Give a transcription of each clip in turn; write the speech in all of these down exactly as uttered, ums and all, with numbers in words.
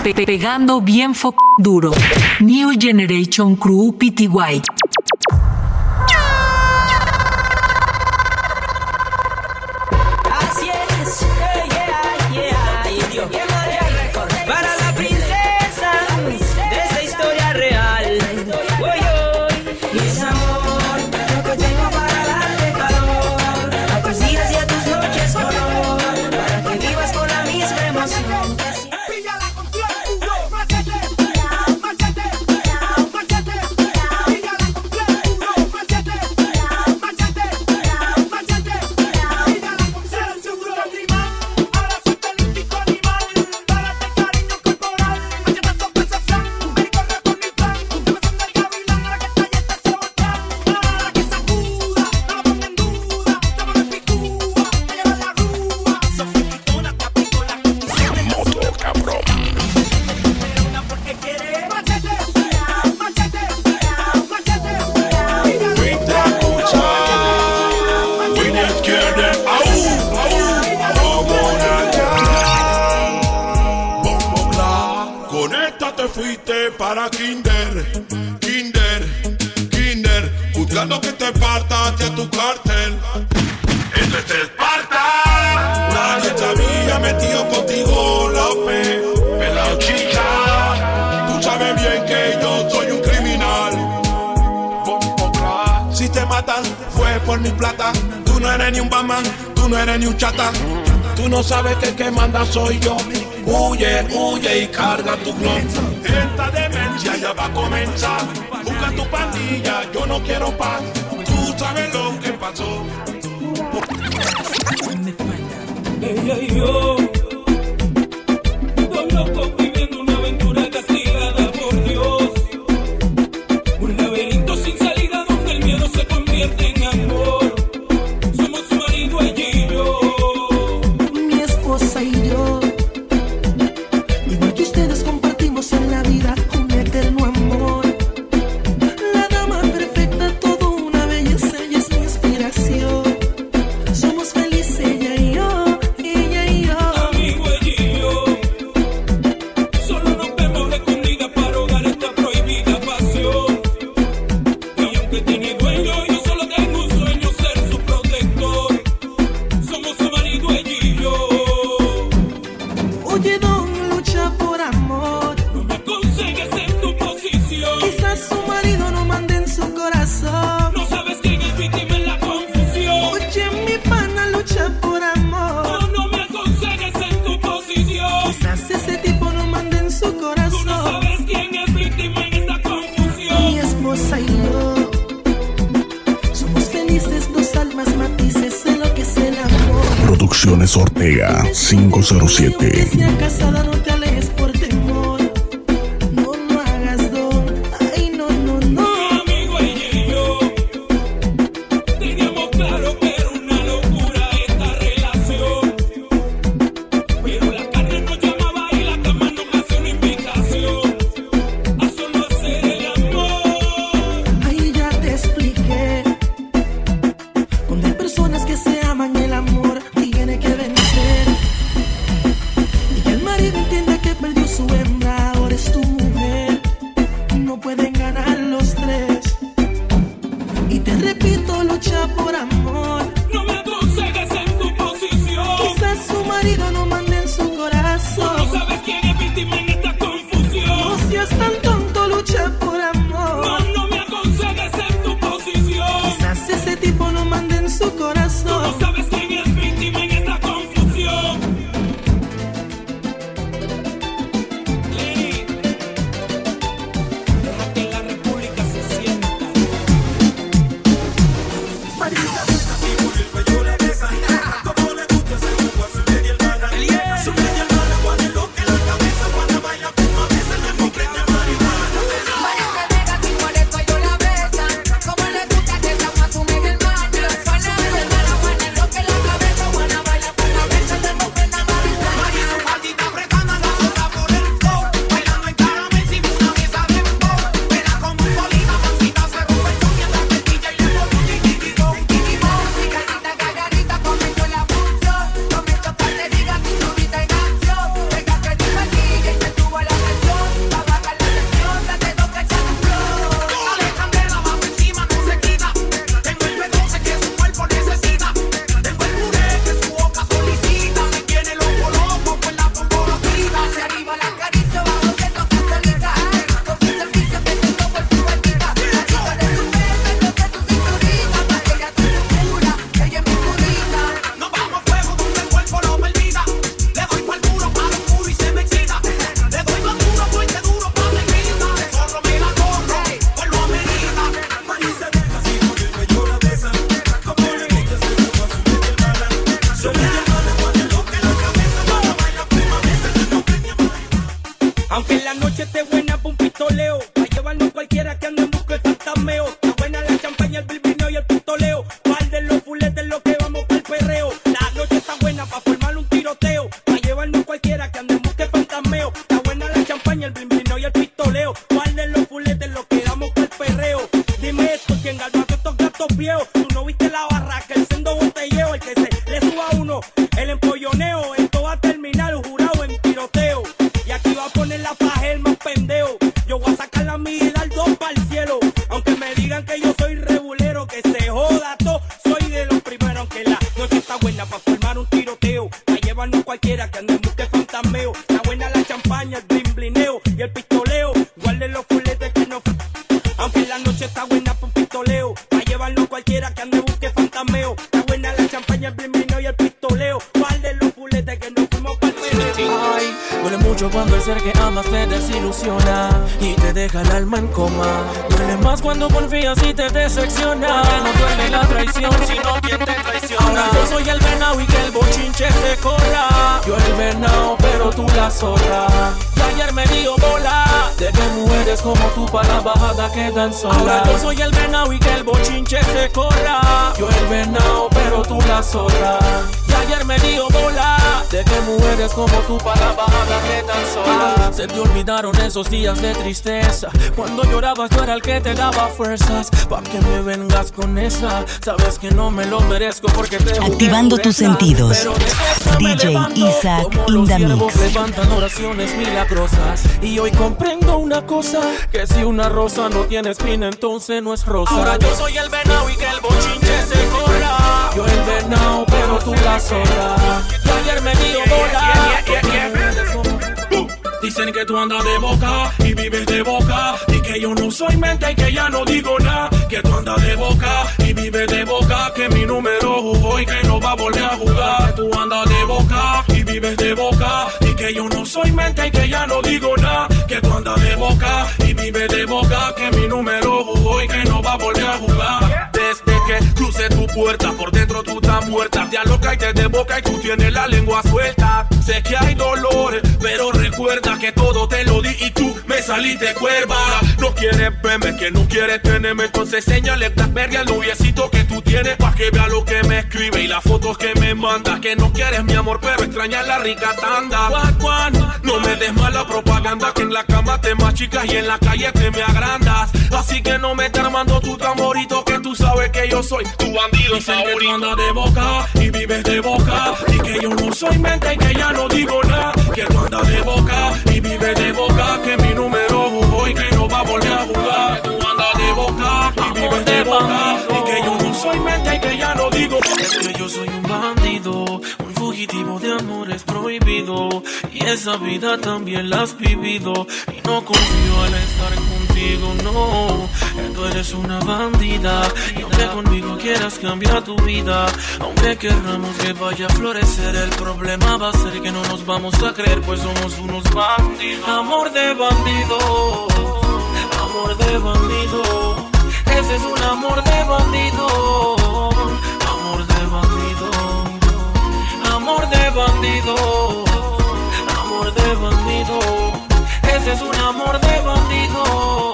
Pe pegando bien f duro. New Generation Crew P T Y. Para Kinder, Kinder, Kinder, buscando que te parta hacia tu cartel. Esto es Esparta. Nadie te había metido contigo, López, pelao chicha. Tú sabes bien que yo soy un criminal. Si te matan, fue por mi plata. Tú no eres ni un Batman, tú no eres ni un chata. Tú no sabes que el que manda soy yo. Huye, huye y carga tu glock. Esta demencia ya va a comenzar. Busca tu pandilla, yo no quiero paz. Tú sabes lo que pasó. Ella y yo, dos locos viviendo una aventura castigada por Dios. Un laberinto sin salida donde el miedo se convierte en amor. Somos su marido, ella y yo. Mi esposa y yo. Igual que ustedes compartimos en la vida un eterno amor. La dama perfecta, todo una belleza, ella es mi inspiración. Somos felices ella y yo, ella y yo. Amigo, ella y yo. Solo nos vemos escondidas para ahogar esta prohibida pasión. Y aunque tiene dueño, yo solo tengo un sueño, ser su protector. Somos su marido, ella y yo. Oye, don, lucha por amor. No me aconsejes en tu posición. Quizás su marido no mande en su corazón. No sabes quién es víctima en la confusión. Oye, mi pana lucha por amor. No, no me aconsejes en tu posición. Quizás ese tipo no mande en su Tú no corazón. sabes quién es víctima en esta confusión. Mi esposa y yo somos felices, dos almas matices, sé lo que es el amor. Producciones Ortega cinco cero siete. Que sea casada, no te alejes por temor. No lo hagas, don. Ay, no, no, no. Mi amigo, ella y yo teníamos claro que era una locura esta relación. Pero la carne nos llamaba y la cama nos hacía una invitación a solo hacer el amor. Ay, ya te expliqué. Cuando hay personas que se aman, el amor tiene que vencer. Y que el marido Aunque en la noche esté buena pa' un pistoleo, pa' llevarnos cualquiera que ande en busca de fantasmeo. Está buena la champaña, el bilbineo y el pistoleo. Par de los fuletes lo que vamos pa'l perreo. La noche está buena pa' formar un tiroteo, pa' llevarnos cualquiera que ande en busca de fantasmeo. Está buena la champaña, el bilbineo y el pistoleo. Par de los fuletes lo que damos pa'l perreo. Dime esto, ¿quién galvato estos gatos viejos? Tú no viste la barraca, el sendo botelleo. El que se le suba a uno, el empolloneo. Esto va a terminar jurado en tiroteo. Y aquí va a poner la paja el más pendejo. Yo voy a sacar la mía y dar dos pa'l cielo. Aunque me digan que yo soy regulero, que se joda todo, soy de los primeros. Aunque la noche está buena pa' formar un tiroteo, pa' llevarnos cualquiera que ande en busca de fantasmeo. Está buena la champaña, el blin blineo y el pistoleo. Guarden los fuletes que no... Aunque la noche está buena pa' un pistoleo, pa' llevarnos cualquiera que ande en busca de fantasmeo. Está buena la champaña, el blin blineo y el pistoleo. Guarden los fuletes que nos fuimos pa'l perreo. Ay, duele mucho cuando el ser que amas te desilusiona y te deja el alma en coma. Duele más cuando confías y te decepciona. No duele la traición, sino quien te traiciona. Ahora yo soy el venado y que el bochinche se corra. Yo el venado, pero tú la zorra. Y ayer me dio bola de que mujeres como tú para la bajada quedan solas. Ahora yo soy el venado y que el bochinche se corra. Yo el venado, pero tú la zorra. Y ayer me dio bola de que mujeres como tú para la bajada quedan solas. Se te olvidaron esos días de tristeza, cuando llorabas yo era el que te daba fuerzas. Pa' que me vengas con esa, sabes que no me lo merezco porque te jugué. Activando tus sentidos. D J Isaac in the mix. Levantan oraciones milagrosas y hoy comprendo una cosa, que si una rosa no tiene espina entonces no es rosa. Ahora yo soy el venado y que el bochinche se corra. Yo el venado pero tú la zorra. Y ayer me dio bola. Dicen que tú andas de boca y vives de boca, y que yo no soy mente y que ya no digo nada. Que tú andas de boca y vives de boca, que mi número jugó y que no va a volver a jugar. Que tú andas de boca y vives de boca, y que yo no soy mente y que ya no digo nada. Que tú andas de boca y vives de boca, que mi número jugó y que no va a volver a jugar. Desde que crucé tu puerta, por dentro tú estás muerta. Te aloca y te de boca y tú tienes la lengua suelta. Sé que hay dolor, pero recuerda que todo te lo di y tú me saliste cuerva. No quieres verme, que no quieres tenerme, entonces señale Blackberry al noviecito que tú tienes, pa' que vea lo que me escribe y las fotos que me manda. Que no quieres mi amor, pero extrañas la rica tanda. Guan, guan, no me des mala propaganda, que en la cama te machicas y en la calle te me agrandas. Así que no me estés armando tu tamborito, que tú sabes que yo soy tu bandido. Dicen favorito. Que tú andas de boca y vives de boca, y que yo no soy mente y que ya no digo nada. Que tú andas de boca y vives de boca, que mi número jugó y que no va a volver a jugar. Que tú andas de boca y vives de boca, y que yo no soy mente y que ya no digo. Es que yo soy un bandido, un fugitivo de amores prohibido, y esa vida también la has vivido, y no confío al estar contigo, no. Tú eres una bandida, y aunque conmigo quieras cambiar tu vida, aunque querramos que vaya a florecer, el problema va a ser que no nos vamos a creer, pues somos unos bandidos. Amor de bandido, amor de bandido, ese es un amor de bandido. Amor de bandido, amor de bandido, amor de bandido, ese es un amor de bandido.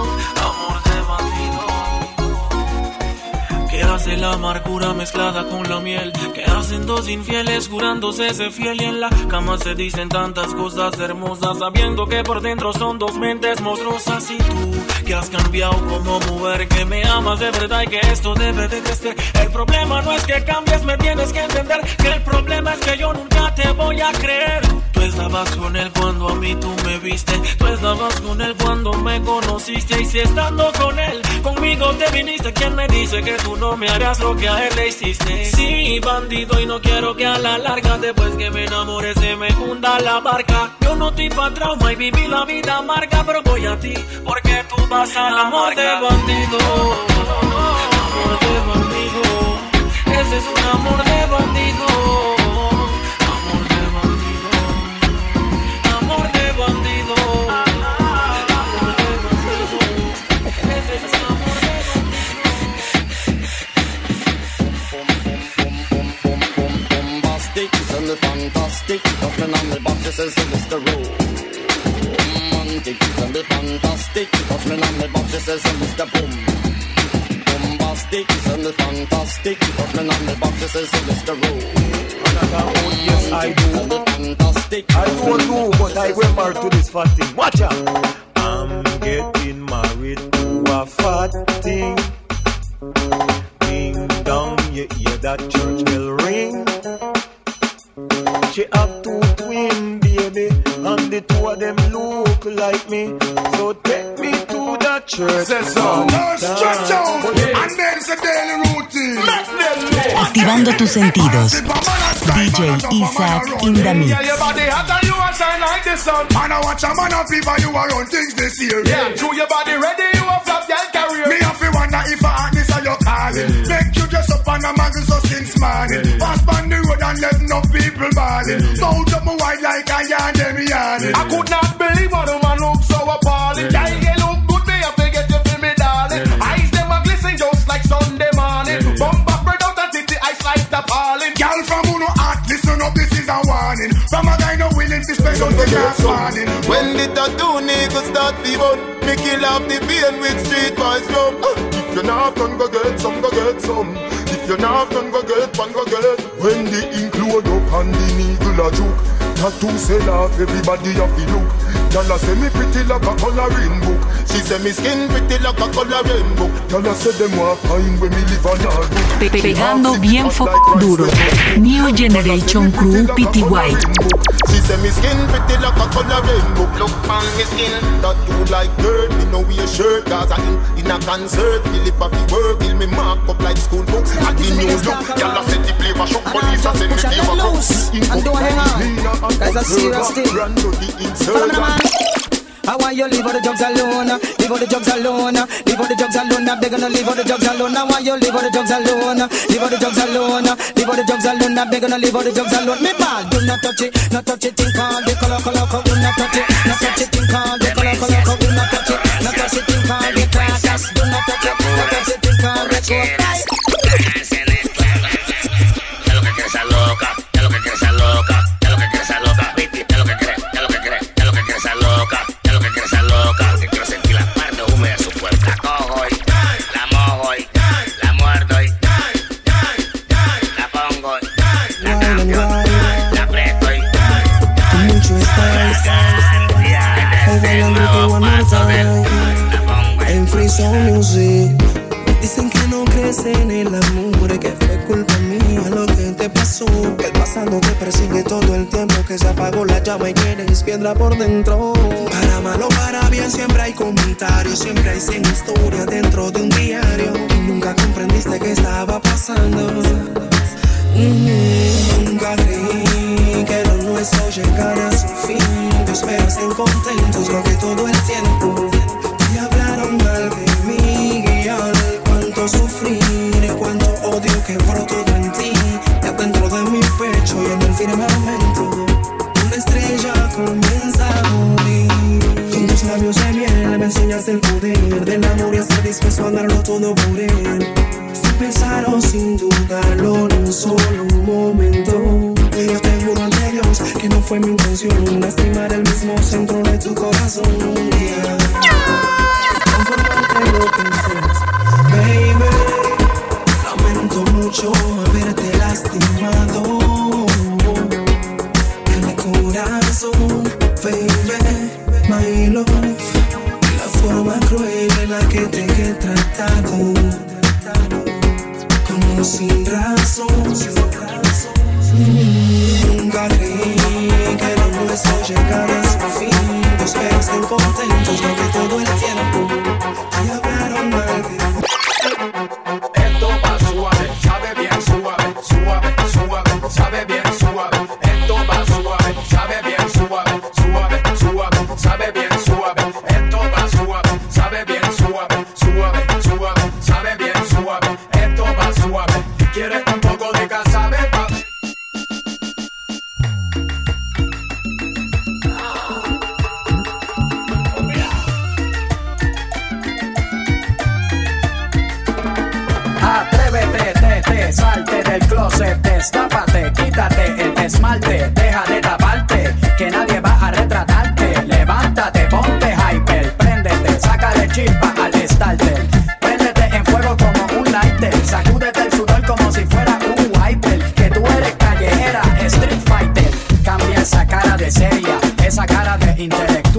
¿Qué hace la amargura mezclada con la miel? ¿Qué hacen dos infieles jurándose ser fiel? Y en la cama se dicen tantas cosas hermosas, sabiendo que por dentro son dos mentes monstruosas. Y tú, que has cambiado como mujer, que me amas de verdad y que esto debe de crecer. El problema no es que cambies, me tienes que entender que el problema es que yo nunca te voy a creer. Tú estabas con él cuando a mí tú me viste, tú estabas con él cuando me conociste, y si estando con él, conmigo te viniste, ¿quién me dice que tú no me harás lo que a él le hiciste? Sí, bandido, y no quiero que a la larga, después que me enamore, se me hunda la barca. Yo no estoy pa' trauma y viví la vida amarga, pero voy a ti, porque tú vas a la amor de bandido. Amor de bandido, ese es un amor de bandido. Amor de bandido, amor de bandido, amor de bandido, ese es un amor de Bombastic, send the fantastic, nothing on the box, this is Mister Rowe. romantic and the fantastic. Touch me on the back, she says, Mister Boom. Bombastic and the fantastic. Touch me on the back, she says, Mister Rowe. Oh, yes, I do. And the fantastic. I don't know, but I will marry to this fat thing. Watch out. I'm getting married to a fat thing. Ding dong, you hear that church bell ring? She have two twin baby, and the two of them look like me. So take me to the church. So, no stretch out, and then it's a daily routine. Activando tus sentidos. D J Isaac in the mix. Yeah, your body hot and you are shine like the sun. Man, I watch a man of people, you are on things this year. Yeah, through your body ready, you are flop your career. Me have to wonder if I hot this or your calling. Make you dress up on a muggle so since morning. Pass on the road and let no people balling. Mount up my white like a yarn, them yarning. I could not believe what a man look so appalling. Yeah, you look good, me have to get you for me, darling. Eyes them are glisten just like Sunday morning. Bumper spread out and titty ice like the falling. Girl from Uno Art, listen up, this is a warning. From a guy no willing to spend on the last warning. When the tattoo niggas start the bun, me kill off the pain with street boys drum. If you not done, go get some, go get some. If you not done, go get one, go get. When the ink load up and the needle a juke, tattoo sell off, everybody have to look. Y'all say me pretty like a coloring book. She say me skin pretty like a coloring book. Y'all say them want fine when me live on a book. Pe pegando bien fo duro. New Generation Crew P T Y. She say me skin pretty like a coloring book. Look on me skin, tattoo like dirt. Me no wear shirt, cause I in, in a concert. Philip a fi work, till me mark up like school books. I give new look, y'all say the flavor shook. Police a say me flavor loose. And don't hang on, guys are serious thing. Run to the insurgent. I want you leave all the drugs alone, leave all the drugs alone, leave all the drugs alone. I'm begging to leave all the drugs alone. I want you leave all the drugs alone, leave all the drugs alone, leave all the drugs alone. I'm begging to leave all the drugs alone. Me ball, do not touch it, not touch it. Think all the color, color, color. Do not touch it, not touch it. Think all the color, color, color. Do not touch it, not touch it. Think all the class. Do not touch it, not touch it. Think all the class. Ya lo que quieres esa loca, ya lo que quieres esa loca, ya lo que quieres esa loca, ya lo que quieres, ya lo que quieres, ya lo que quieres esa loca. Que quiero sentir la parte húmeda de su cuerpo. La cojo y la mojo y la muerdo y la pongo y la cambio, la aprieto y con mucho estrés. Ahí bailando tu amor de en Free Sound Music. Dicen que no crece en el amor, que fue culpa mía lo que te pasó. Que el pasado te persigue todo el tiempo, que se apagó la llama y eres piedra por dentro. Para mal o para bien siempre hay comentarios, siempre hay cien historias dentro de un diario. Y nunca comprendiste qué estaba pasando. Mm-hmm. Nunca creí que lo nuestro llegara a su fin. Yo espero estén contentos lo que todo el tiempo. Y hablaron mal de mí, guiar cuánto sufrir, cuánto odio que brotó en ti. Ya dentro de mi pecho y en el firmamento una estrella comienza a morir. Con tus labios de miel me enseñaste el poder del amor y estar dispuesto a darlo todo por él. Sin pensar o sin dudarlo ni un solo momento. Y yo te juro ante Dios que no fue mi intención lastimar el mismo centro de tu corazón un día. Conformarte lo que seas, baby. Lamento mucho haberte lastimado en mi corazón, baby, my love. La forma cruel en la que te he tratado, como sin razón. Nunca creí que lo nuestro llegara a su fin. Yo espero estén contentos lo que todo el tiempo y hablaron mal de mí. Esto va suave, sabe bien suave, suave, suave, sabe bien suave. Esto va suave, sabe bien suave, suave, suave, sabe bien suave. Esto va suave, sabe bien suave, suave, suave, sabe bien suave. Esto va suave. ¿Quieres un poco de casabe, papi? Atrévete, te, te, salte del closet, destápate, quítate el esmalte, deja de taparte, que nadie va a retratarte, levántate, ponte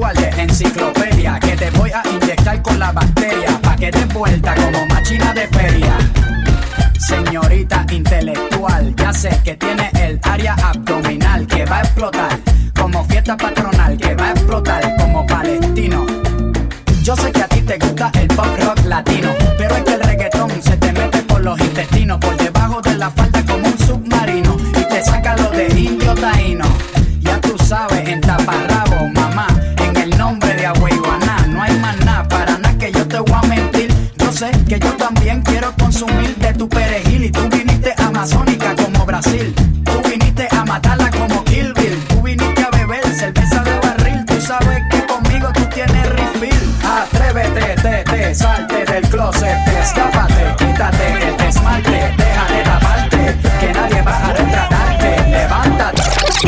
intelectual de enciclopedia que te voy a inyectar con la bacteria pa' que des vuelta como máquina de feria. Señorita intelectual, ya sé que tiene el área abdominal que va a explotar como fiesta patronal, que va a explotar como palestino. Yo sé que a ti te gusta el pop rock latino, pero es que el reggaetón se te mete por los intestinos, por debajo de la falda como un submarino, y te saca lo de indio taíno. Ya tú sabes, en taparrabo, mamá, en el nombre de Agüeyuaná, no hay más nada, para nada que yo te voy a mentir. Yo sé que yo también quiero consumir de tu perejil, y tú viniste amazónica como Brasil, tú viniste a matarla como Kill Bill, tú viniste a beber cerveza de barril, tú sabes que conmigo tú tienes refill. Atrévete, te, te, salte del closet, escápate, quítate el esmalte, deja de taparte, que nadie va a retratarte, levántate.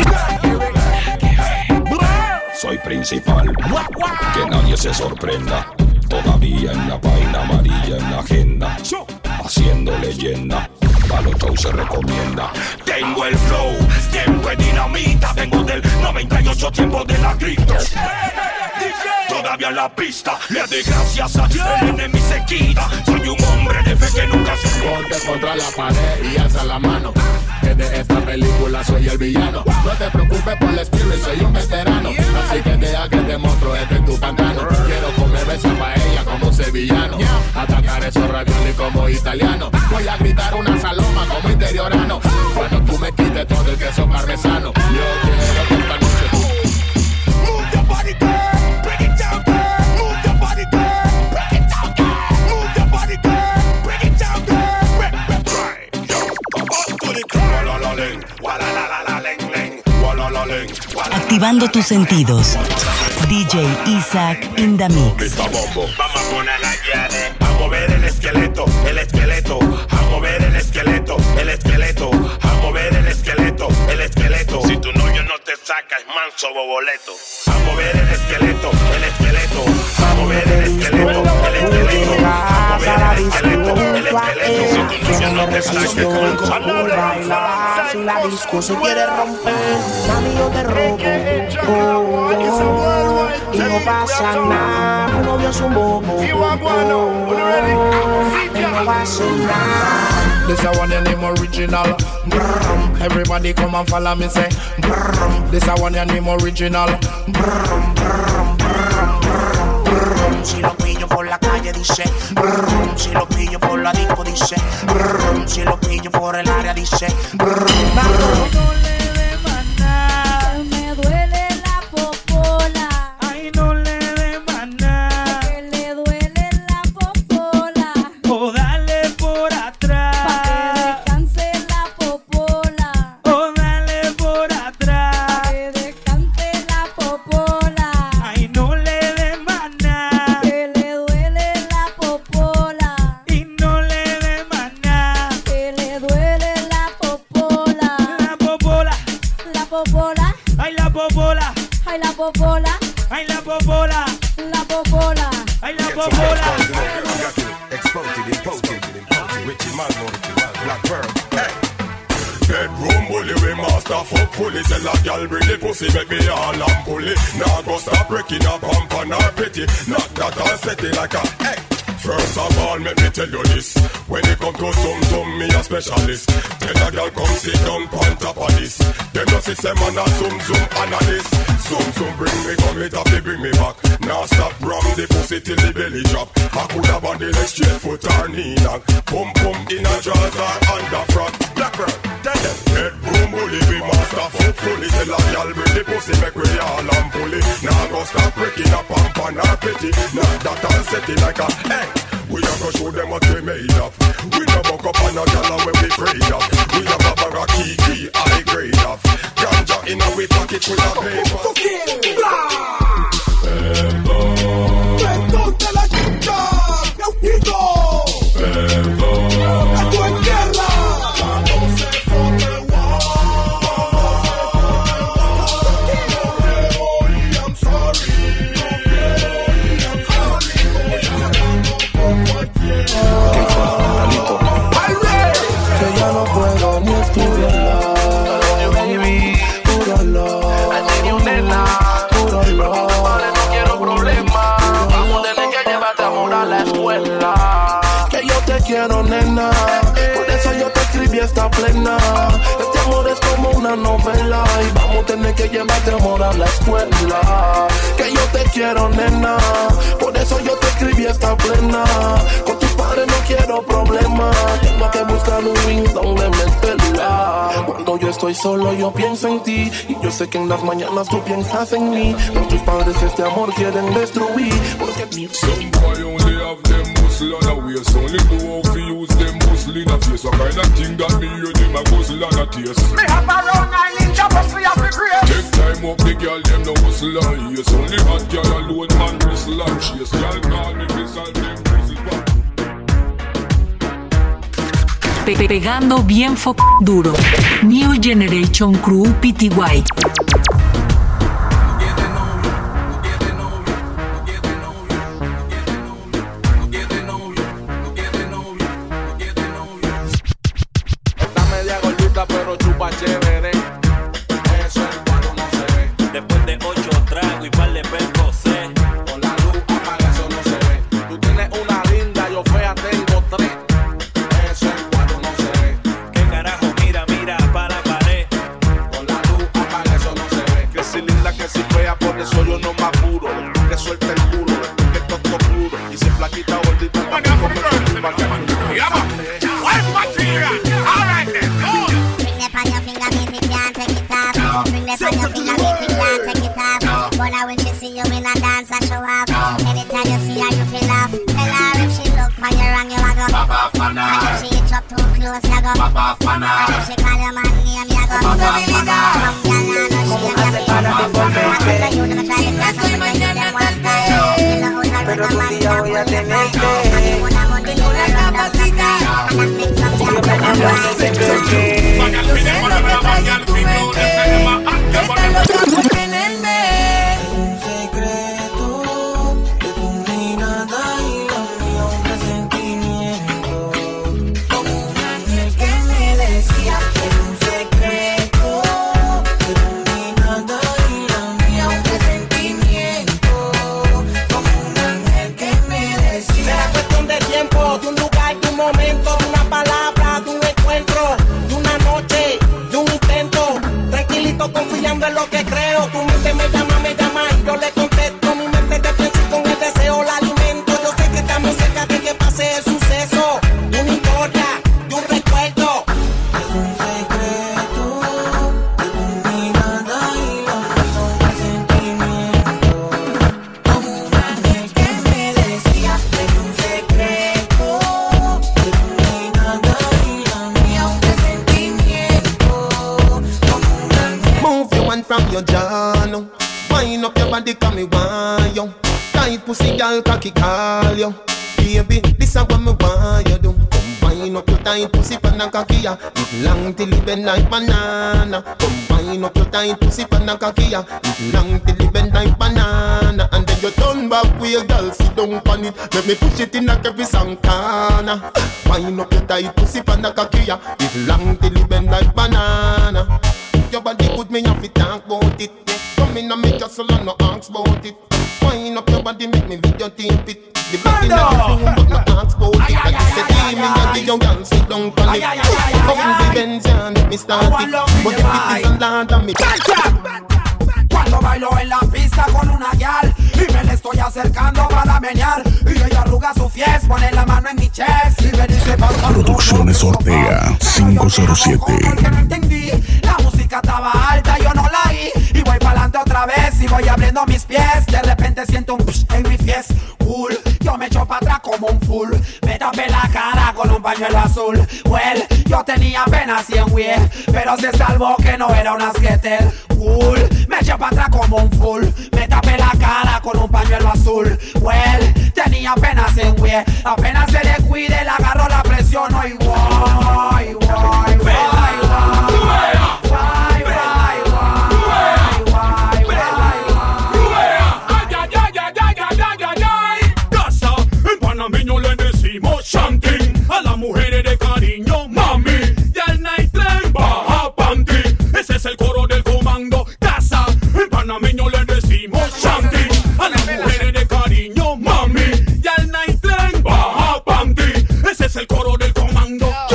Soy principal, que nadie se sorprenda, todavía en la vaina amarilla en la agenda, haciendo leyenda, pa' los shows se recomienda. Tengo el flow, tiempo de dinamita, vengo del noventa y ocho, tiempo de la cripto. Todavía en la pista, le doy gracias a Dios, el enemigo se quita. Soy un hombre de fe que nunca se ponte contra la pared y alza la mano, que de esta película soy el villano. No te preocupes por el spirit, soy un veterano, así que deja que te muestro este en tu pantano. Quiero comer esa paella como un sevillano, atacar esos raviolis como italiano. Voy a gritar una saloma como interiorano, cuando tú me quites todo el queso parmesano. Yo quiero que esta noche tú move your body, girl, break it down, girl. Move your body, girl, break it down, girl. Move your body, girl, break it down, girl. Break, break, break, yo, up to the crowd. Walla la ling, walla la la la ling ling, walla la ling. Activando tus sentidos. D J Isaac in the mix. Vamos a poner la llave, a mover el esqueleto, el esqueleto, a mover el esqueleto, el esqueleto, a mover el esqueleto, el esqueleto. Si tu novio no te saca, es manso boboleto. A mover el esqueleto, el esqueleto, a mover el esqueleto, el esqueleto, a mover el esqueleto, el esqueleto. Si tu novio no te saca, es manso boboleto. Si la disco se quiere romper, mami, yo te robo. Oh, oh, y no pasa nada. Tu novio es un bobo. Oh, oh, y no va a hacer nada. This a one your name original. Brrr. Everybody come and follow me say. Brrr. This a one your name original. Brrr, brrr, brrr, brrr, brrr. Si lo pillo por la calle dice. Brrr. Si lo pillo por la disco dice. Brrr. Si lo pillo por el área dice. Brrr, brrr. Bedroom bully, we master fuck fully. Tell a girl bring the pussy, make me all and pulley. Now go stop breaking up pump and her pity. Not that I'll set it like a hey. First of all, let me tell you this. When it come to zoom zoom, me a specialist. Tell a girl come sit down on top of this. Them no see them man a zoom zoom analyst. Zoom zoom bring me come it up, they bring me back. Now stop ram the pussy till the belly drop. I could have on the leg straight foot or knee knock. Pum pum in a jaws or under front. Blackbird, tell them. Bedroom bully, we master fuck fully. Tell a girl bring the pussy, make we all and pulley. Now go stop breaking up pump and her pity. Now that I'll set it like a hey. We are gonna show them what we made of. We don't buck up on a dollar when we afraid of. We have a bar of kiki, high grade of. Ganja in a we pocket with a paper. Perdón de la chica, Gauchito. Perdón. Esto es guerra. No se forme I'm sorry. Que ya no puedo ni estudiar. Puro love, puro love. fiesta plena. Este amor es como una novela y vamos a tener que llevarte amor a la escuela. Que yo te quiero, nena, por eso yo te escribí esta plena. Con tus padres no quiero problemas, tengo que buscar un ring donde meterla. Cuando yo estoy solo yo pienso en ti y yo sé que en las mañanas tú piensas en mí. Pero tus padres este amor quieren destruir porque somebody only have them muscle on a waist. Only know how to use them muscle in a face. A kind of thing that me hear them a muscle on a taste. Me have a round nine inch of muscle have to create. Take time up the girl them no muscle on yes. Only hot girl alone man whistle and chase. Girl call me fi solve them muscle back. Pe pegando bien fo duro. New Generation Crew P T Y. Pero chupa chévere, eso es cuando no se ve. Después de ocho tragos y par de percocé, con la luz apaga eso no se ve. Tú tienes una linda, yo fea tengo tres. Eso es cuando no se ve. ¿Qué carajo? Mira, mira pa' la pared. Con la luz apaga eso no se ve. Que si linda, que si fea, por eso yo no me apuro. Que suelte el culo, que esto es puro. Y si flaquita o gordita, también come tu culpa. Bring that on your finger, make it can't take it off. But now when she see you in a dance, I show off. Anytime you see her, you feel off. Tell her if she look for you wrong, you a go pop off on her. And if she hit up too close, you go pop off on her. And if she call your man name, you go pop off on her. Some girl now know she and you feel off. I think you never try to cross up, but you them one style. You know how to run a man in a wood and fly. And you wanna go to the run down the sky. And I think some girl will come right. Un secreto de tu mirada y lo mío, un presentimiento. Como un ángel que me decía, es un secreto de tu mirada y lo mío, un presentimiento. Como un ángel que me decía. Será cuestión de tiempo, de un lugar, de un momento, de una palabra, de un encuentro, de una noche, de un intento. Tranquilito, confiando en lo que creo. Tu mente me llama, me llama y yo le contesto. Mi mente te pienso y con el deseo la alimento. Yo sé que estamos cerca de que pase el suceso. De una historia, de un recuerdo. Es un secreto de tu mirada y lo mío, un presentimiento. Como un ángel que me decía, es un secreto de tu mirada y lo mío, un presentimiento. Como un ángel. Move your one from your jaw now. Wind up your body, come me want you. Tight pussy, girl, cocky call you. Baby, this is what me want you do. Come wind up your tight pussy, pan and cocky ya. It long till it bend like banana. Come wind up your tight pussy, pan and cocky ya. It long till it bend like banana. And then you turn back with your girl, sit down on it. Let me push it in like every song corner. Wind up your tight pussy, pan and cocky ya. It long till it bend like banana. Your body good, me have to talk about it. Come in and make your soul and no ask about it. Wind up your body, make me video tape it. The body not the room, but no ask about it. I just say, hey, me and the young girl sit down on it. Come the Benz and let me start it. But if it is a land and me Cuando bailo en la pista con una gal y me le estoy acercando para menear y ella arruga su fies, pone la mano en mi chest y me dice Producciones Ortega cinco cero siete. Porque no entendí, la música estaba alta, yo no la oí y voy pa'lante otra vez y voy abriendo mis pies. De repente siento un psh en mi fies, cool. Yo me echo para atrás como un full. Me tapé la cara con un pañuelo azul. Well, yo tenía apenas cien güey, pero se salvó que no era una skater. Cool, me eché para atrás como un full. Me tapé la cara con un pañuelo azul. Well, tenía apenas cien güey, apenas se le cuide, le agarró la presión. Y voy, voy, voy, voy. A las mujeres de cariño, mami, y al night train baja panty. Ese es el coro del comando, casa. En panameño le decimos shanty. A las mujeres de cariño, mami, y al night train baja panty. Ese es el coro del comando.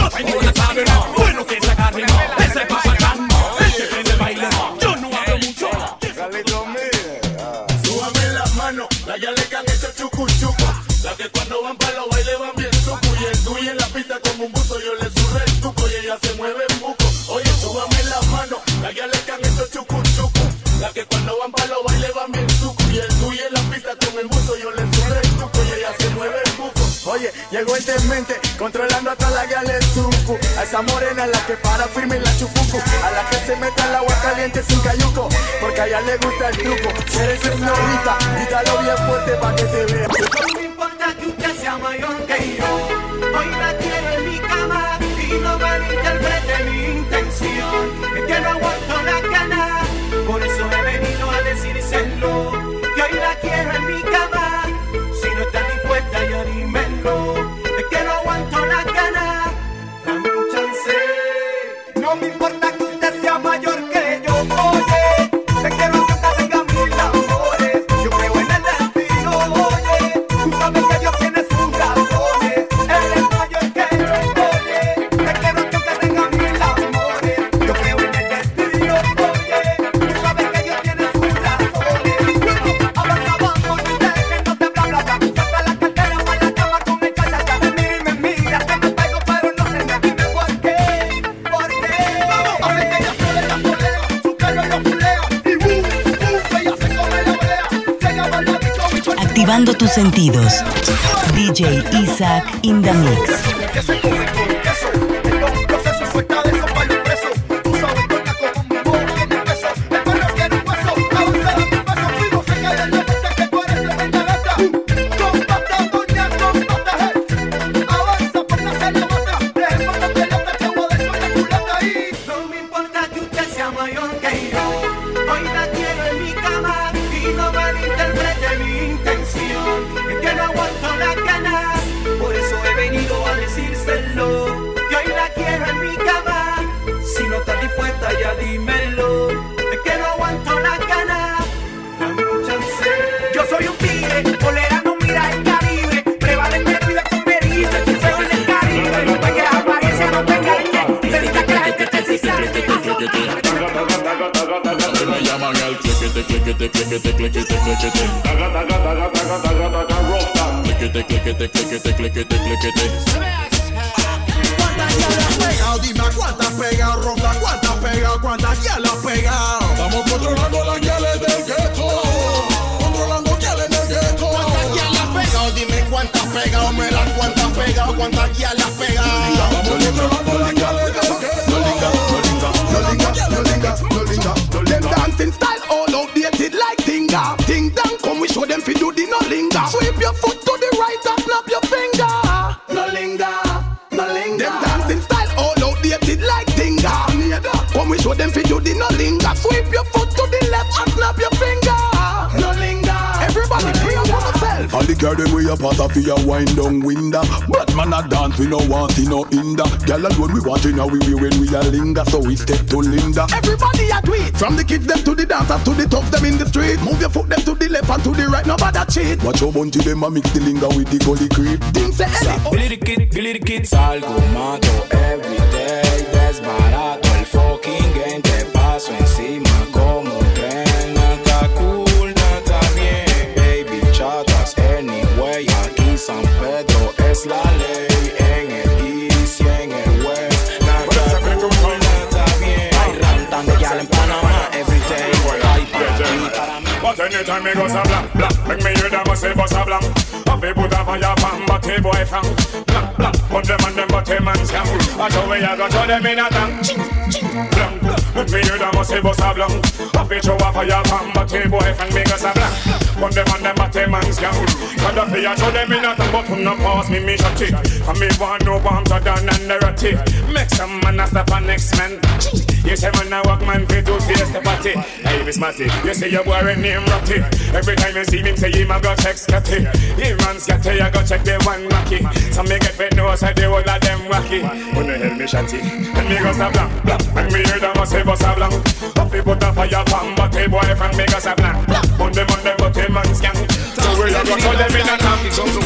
Las yales que han hecho chucu chucu. Las que cuando van para los bailes van bien sucu. Y el tuyo en la pista como un buzo. Yo le surre el tuco y ella se mueve en buco. Oye, súbame las manos. Las yales que han hecho chucu chucu. Las que cuando van para los bailes van bien sucu. Y el tuyo en la pista con el buzo. Yo le surre el tuco y ella se mueve en buco. Oye, llegó el demente, controlando hasta la gala suku. A esa morena, la que para firme en la chupucu. A la que se meta el agua caliente sin cayuco. Porque a ella le gusta el truco. Eres señorita, grítalo bien fuerte pa' que te vea. No me importa que usted sea mayor que yo. Hoy la quiero en mi cama. Y no malinterprete mi intención. Es que no aguanto la gana. Por eso he venido a decírselo. Que hoy la quiero en mi cama. Si no estás dispuesta ya dímelo. Es que no aguanto la gana. Dame un chance. No me importa que usted sea mayor que yo. Oye, te quiero que usted tenga mil amores. Yo creo en el destino. Oye, tú sabes que Dios tiene sus razones. Él es mayor que yo. Oye, te quiero que usted tenga mil amores. Yo creo en el destino. Oye, tú sabes que Dios tiene sus razones. Avanza, vamos, no te dejes, no te bla bla bla. Saca la cartera para la cama con el chachacha. Me mira y me mira, te me pego pero no se me dime por qué. ¿Por qué? Hace que ella se la polea, su pelo lo culea. Y uh, uh, ella se come la olea. Llega a la disco y Activando tus sentidos. D J Isaac in the mix. que se come con queso. El proceso suelta de eso para los presos. Tú sabes toca como un bobo tiene peso. El perro quiere un hueso. Avanza mi peso. Fuimos se cae en la mente que tú eres tremenda letra. Combate, doña, combate. Avanza por la serie otra. Dejemos la pelota que voy a dejar la culata ahí. No me importa que usted sea mayor que yo. Hoy la quiero en mi cama. Y no malinterprete mi intención. Es que no aguanto la gana. Por eso he venido a decírselo. Que hoy la quiero en mi cama. Si no estás dispuesta ya dímelo. Es que no aguanto la gana. Dame un chance. Yo soy un tigre, polera no mira el calibre. Prevalente cuida con pericia. Soy del Caribe. No te quedas apariencia, no te cariñe. Te diga que la gente te cizare. Me llaman el cliquete, cliquete, cliquete, cliquete, cliquete. Taga, taga, taga, taga, taga, taga, rosta. Cliquete, cliquete, cliquete, cliquete, cliquete. ¿Cuántas ya le has pegado? Dime cuántas pegado, rosta, cuántas pegado, cuántas ya le has pegado. Estamos controlando las guiales del gueto. Controlando guiales del gueto. ¿Cuántas ya le has pegado? Dime cuántas pegado, me las cuántas pegado, cuántas ya le has pegado. Estamos controlando las guiales del gueto. No linga, no linga, no linga, no linga, no linga, no linga. Them dancing style all outdated like Tinga. Ting dang, come we show them fi do the no linga. Sweep your foot to the right and snap your finger. No linga, no linga. Them dancing style all outdated like Tinga. Come we show them fi do the no linga. Sweep your foot to the left and snap your finger. No linga. Everybody free up on yourself. All the girl them way up out of your wind down window. But man a dance we no want see no hinder. Girl alone we want to know we when we a linger. So we step to Linda. Everybody a do it. From the kids them to the dancers to the tough them in the street. Move your foot them to the left and to the right. Nobody cheat. Watch your bunty them a mix the linger with the gully creep. Things say any. Billy the kid, Billy the kid. Salgo, mato, everyday. Desbarato el fucking game. Te paso encima como un tren. Nata cool, nata bien. Baby chatas, anyway. Aquí San Pedro es la ley. En el east y en el west. Nata cool, nata bien. Hay rantan de yal en Panamá. Everyday. Hay para ti, para mí. But anytime me go sa blank, blank, make me hear them a say bust a blank. If they put a fire pan, but a boy fang, blank, blank. Put them on them, but a man scam. That's how we a go throw them in a tank. Blank, make me hear them a say bust a blank. If they throw a fire pan, but a boy fang, me go sa blank. Put them on them, but a man scam. Cause if they a throw them in a tank, but who no pass me, me shot it. And me want no bombs are done and narrative. Make some man a stop a next man. You say man a walk man fit to face the party. Hey, Miss Matty, you say you're wearing name Ratty. Every time you see him say him a go check Scotty. He runs Scotty, I go check the one Mackie. So me get fit nose I the whole of them wacky. When the hell me shotty, and me go sa blank, blank. And me hear them a say bust a blank. If he put a fire pan, but a boy from me go sa blank. Put them on them but a man scan. So we a go throw them in a tank.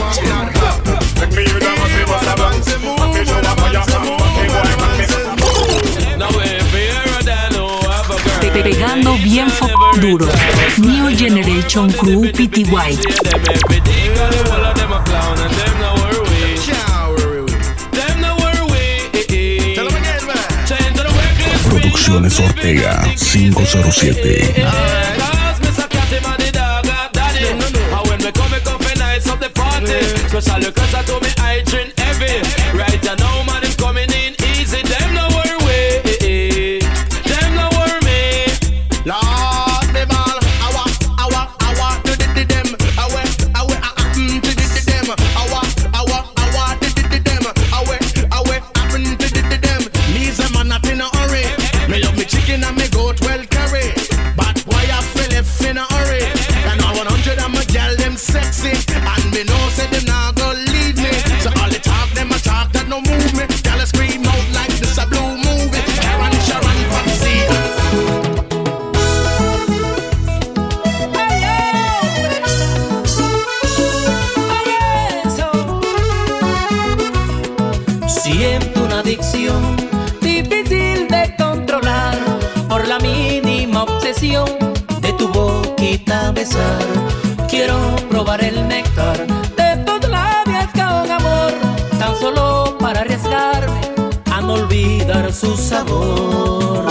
And me hear them a say bust a blank. If he throw a fire pan, but a boy from me go sa blank. Now if you're a dano, have a girl. Pegando bien fo duro. New Generation Crew P T Y. Producciones Ortega cinco cero siete. Special because I told me I drink heavy. Right now, man, it's coming in easy. Them no worry, them no worry me. Lord, them all, I want, I want, I want to do them. I want, I want, I want to do them. I want, I want, I want to do them. I want, I want, I want to do them. Me's a man not in a hurry. Me love me chicken and me goat well curry. But boy, I feel left in a hurry. And I one hundred of my gal them sexy. And me know say them not go leave me. So all the talk them a talk that no move me. Gal a scream out like this a blue movie. Aaron Sharon Foxy. Siento una adicción difícil de controlar por la mínima obsesión de tu boquita besar. Quiero probar el néctar de tus labios con amor, tan solo para arriesgarme a no olvidar su sabor.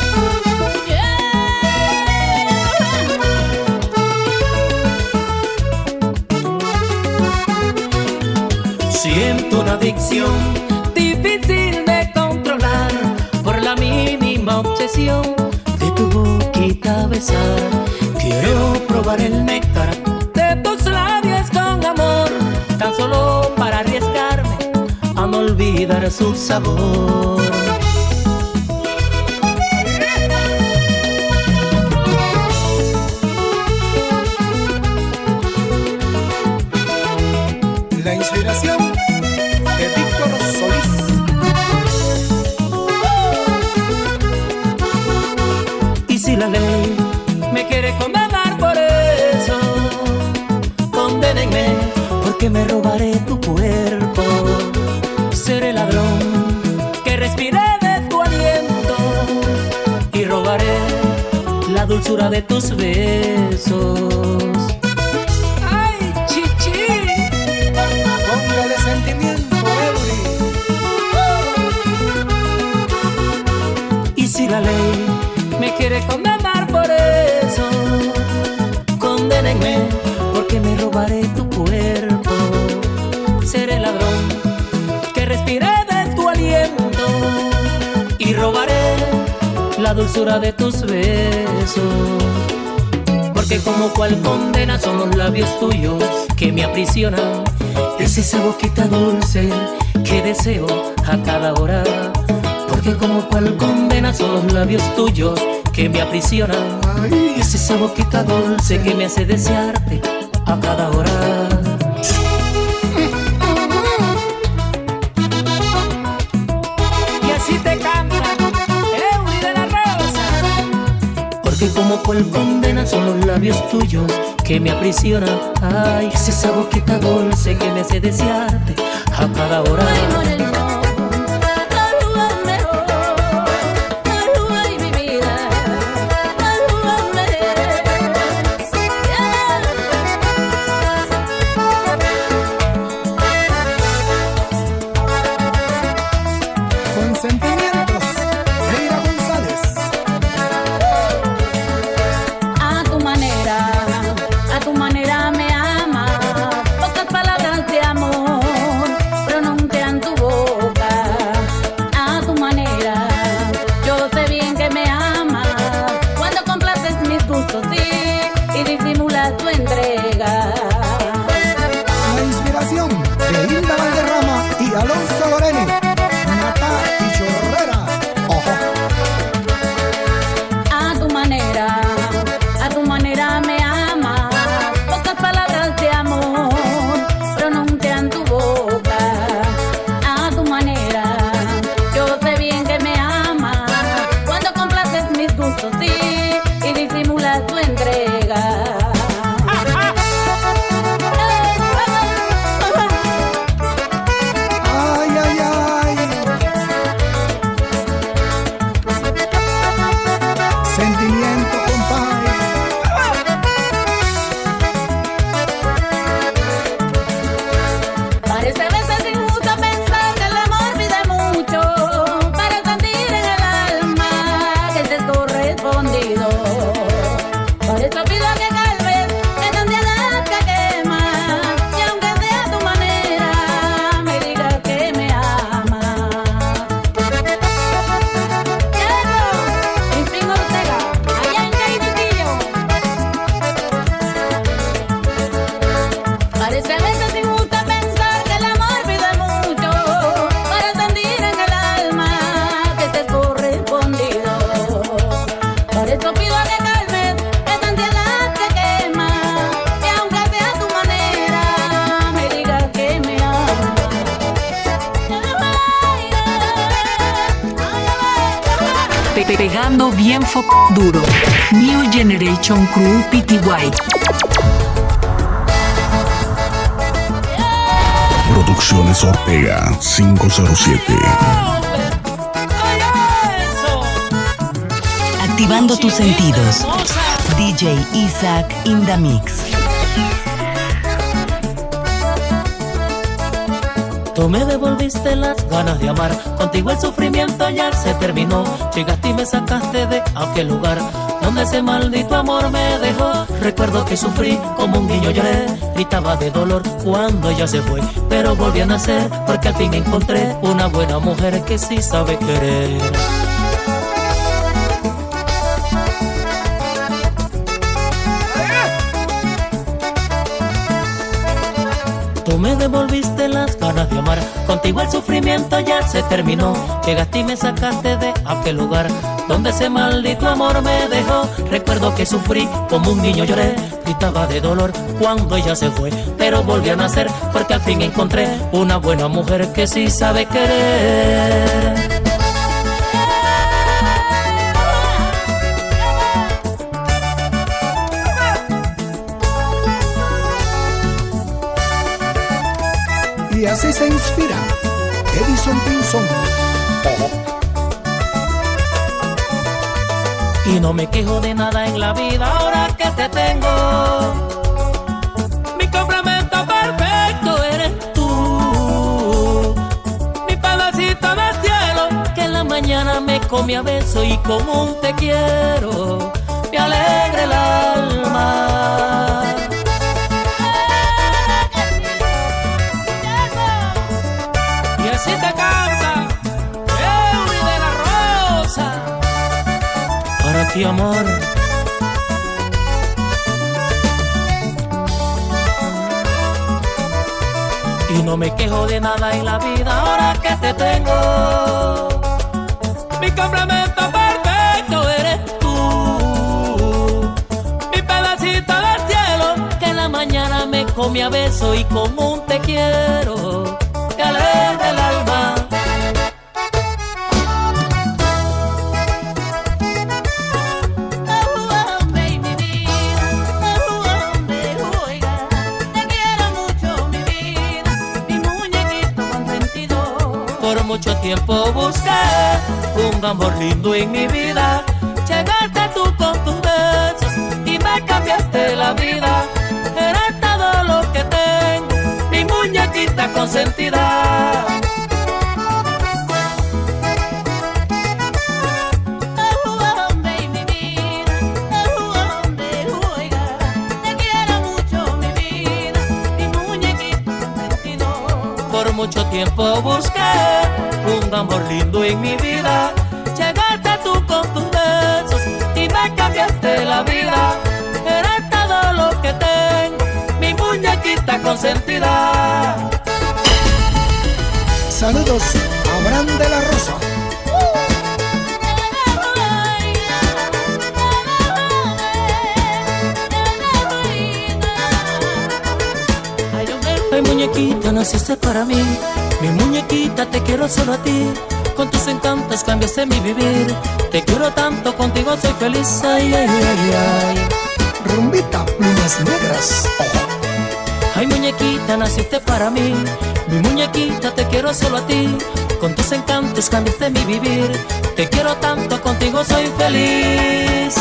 Siento una adicción difícil de controlar por la mínima obsesión de tu boquita besar. Quiero probar el néctar de tus labios con amor, tan solo para arriesgarme a no olvidar su sabor. La inspiración de Víctor Solís. Y si la ley me quiere condenar por eso, condénenme, porque me robaré tu cuerpo. Seré ladrón que respire de tu aliento y robaré la dulzura de tus besos. ¡Ay, chichi! Póngale sentimiento, Eury. Y si la ley me quiere condenar por eso, condénenme, porque me robaré tu cuerpo. Seré ladrón que respire de tu aliento y robaré la dulzura de tus besos. Porque como cual condena son los labios tuyos que me aprisionan. Es esa boquita dulce que deseo a cada hora. Porque como cual condena son los labios tuyos que me aprisionan. Es esa boquita dulce que me hace desearte a cada hora. Y así te canta Eury de la Rosa. Porque como cual condena son los labios tuyos que me aprisionan. Ay, es esa boquita dulce que me hace desearte a cada hora. Sentimientos, Eira González. A tu manera, a tu manera me ama. Pocas palabras de amor pronuncian tu voz. Parece a veces injusto pensar que el amor pide mucho para sentir en el alma que te es correspondido. Por eso pido que calmes esa ansiedad que quema, que aunque sea tu manera me digas que me amas. Pe- Pegando bien f duro. New Generation Crew P T Y. Producciones Ortega cinco cero siete. Activando tus sentidos. D J Isaac in the mix. Tú me devolviste las ganas de amar, contigo el sufrimiento ya se terminó. Llegaste y me sacaste de aquel lugar donde ese maldito amor me dejó. Recuerdo que sufrí como un niño, lloré, gritaba de dolor cuando ella se fue. Pero volví a nacer porque al fin encontré una buena mujer que sí sabe querer. Tú me devolviste las ganas de amar, contigo el sufrimiento ya se terminó. Llegaste y me sacaste de aquel lugar donde ese maldito amor me dejó. Recuerdo que sufrí como un niño, lloré, gritaba de dolor cuando ella se fue. Pero volví a nacer porque al fin encontré una buena mujer que sí sabe querer. Y así se inspira Edison Pinzón. Y no me quejo de nada en la vida ahora que te tengo. Mi complemento perfecto eres tú. Mi pedacito de cielo que en la mañana me come a beso y con un te quiero me alegra el alma. Si te canta Eury de la Rosa, para ti amor. Y no me quejo de nada en la vida ahora que te tengo. Mi complemento perfecto eres tú. Mi pedacito del cielo que en la mañana me come a beso y con un te quiero te alegra el alma. Por mucho tiempo busqué un amor lindo en mi vida. Llegaste tú con tus besos y me cambiaste la vida. Eres todo lo que tengo, mi muñequita consentida. Por mucho tiempo busqué un amor lindo en mi vida. Llegaste tú con tus besos y me cambiaste la vida. Eres todo lo que tengo, mi muñequita consentida. Saludos a Abraham de la Rosa. Ay, muñequita, naciste para mí. Mi muñequita, te quiero solo a ti. Con tus encantos cambiaste mi vivir. Te quiero tanto, contigo soy feliz. Ay, ay, ay, ay. Rumbita, plumas negras. Ay, muñequita, naciste para mí. Mi muñequita, te quiero solo a ti. Con tus encantos cambiaste mi vivir. Te quiero tanto, contigo soy feliz.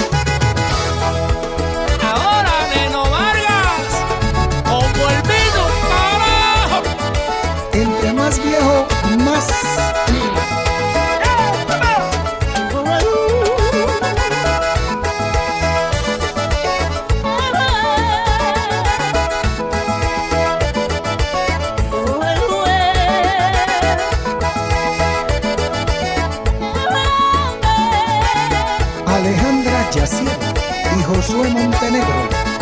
Ahora Neno Vargas, como el vino, carajo. Entre más viejo, más. Alejandra Yacier y Josué Montenegro.